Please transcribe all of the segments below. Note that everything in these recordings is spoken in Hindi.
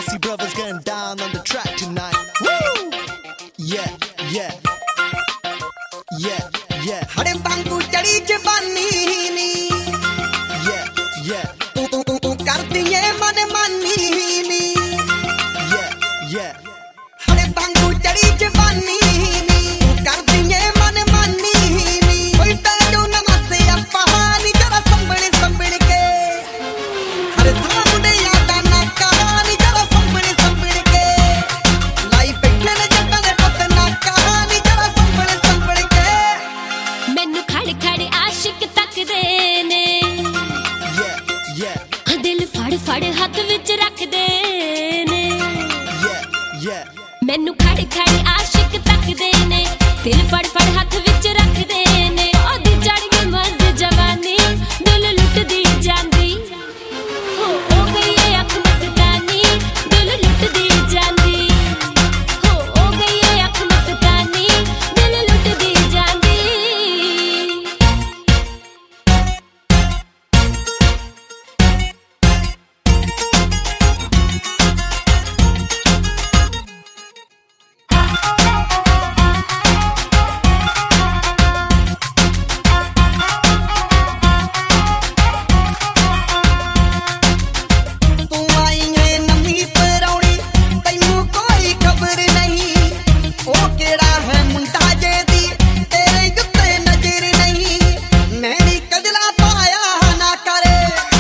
Desi brothers getting down on the track tonight. Woo! Yeah, yeah, yeah, yeah. हरे बांगू चढ़ी जवानी नी. Yeah, yeah. तू करती है मन मानी नी. Yeah, yeah. हरे बांगू चढ़ी जवानी नी. तू करती है मन मानी नी. कोई ताजो नमस्ते अपहानी जरा संभल संभल के. हरे धाम दे यादा ना कहानी जरा संभल संभल के. लाई बैठे ने जट्टा दे पत ना कहानी जरा संभल संभल के. मैनू खड़ खड़ आशिक तकदे ने. Yeah, yeah. दिल फड़ फड़ हाथ विच रखदे ने. Yeah, yeah. मैनू खड़ खड़ आशिक तकदे ने. दिल फड़ फड़ हाथ विच रखदे ने. ओदी चढ़ गई मस्त जवानी. दिल लुटदी जांदी. हो गई है अख मस्तानी. दिल लुटदी जांदी. हो गई है अख मस्तानी. दिल लुटदी जांदी. तू आई है नवी परौनी. तैनू कोई खबर नहीं. ओ केड़ा है मुंडा जेदी. तेरे उत्ते नजर नहीं. नैनी कजला पाया ना करे.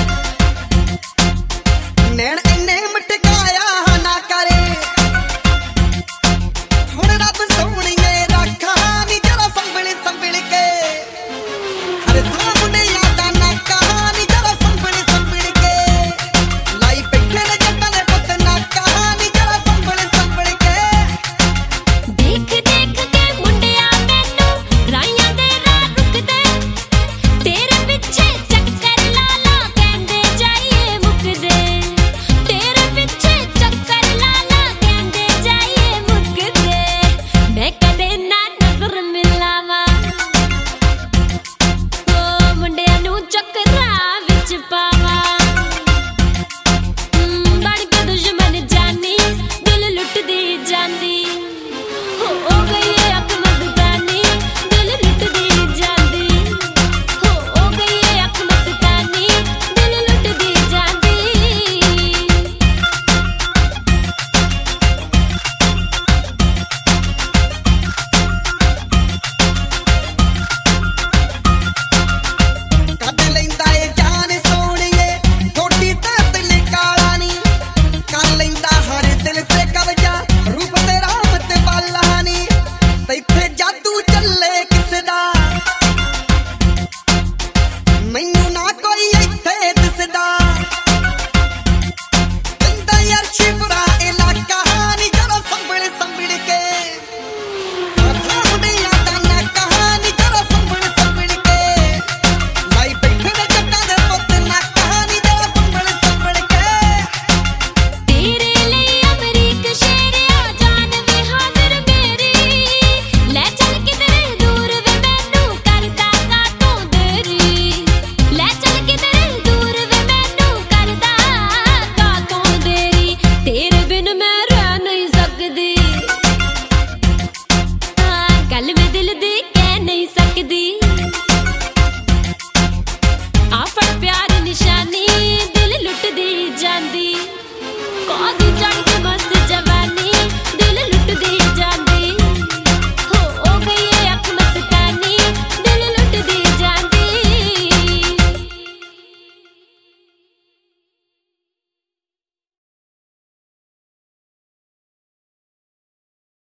नैन इन्ने मटकाया ना करे. हुण रब सोहणीए रखा नी जरा संभल संभल के. हरे धाम दे यादा ना कहानी जरा संभल संभल के. लाई बैठे ने जट्टा दे पुत ना कहानी जरा संभल संभल के. देख देख के मुंडिया मैनू राइयां दे राह रुकदे. तेरे पिछे चक्कर ला ला कहंदे जाइए मुकदे. तेरे पिछे चक्कर ला ला कहंदे जाइए मुकदे. मैं कदे ना नजर मिलावां. ओ मुंडिया नू चक्करां विच पावां. बन के दुश्मन जानी. दिल लुटदी जांदी. हो गई है अख मस्तानी. दिल लुटदी जांदी. हो गई है अख मस्तानी. दिल लुटदी जांदी. कद लैंदा ए जान सोहणीए. थोड़ी ते दिल काला नी. कर लैंदा हर दिल ते कब्जा. रूप तेरा मत वाला नी. तैथे जादू चले किस दा. मैनू ना कोई इत्थे दिसदा. लैंदा यार शिवरा इलाका नी जरा संभल संभल के. धाम दे यादा ना कहानी जरा संभल संभल के. लाई बैठे ने जट्टा दे पुत ना कहानी जरा संभल संभल के. तेरे लिए अमरीक शेरिया जान वे हाजिर मेरी. ले चल किधरे दूर वे मैनू करदा कातों देरी. ले चल किधरे दूर वे मैनू करदा कातों देरी. तेरे बिन मैं रह नहीं सकदी. गल में दिल दी कह नहीं सकदी. आफड़ प्यार निशानी. दिल लुटदी जांदी. कौदी चढ़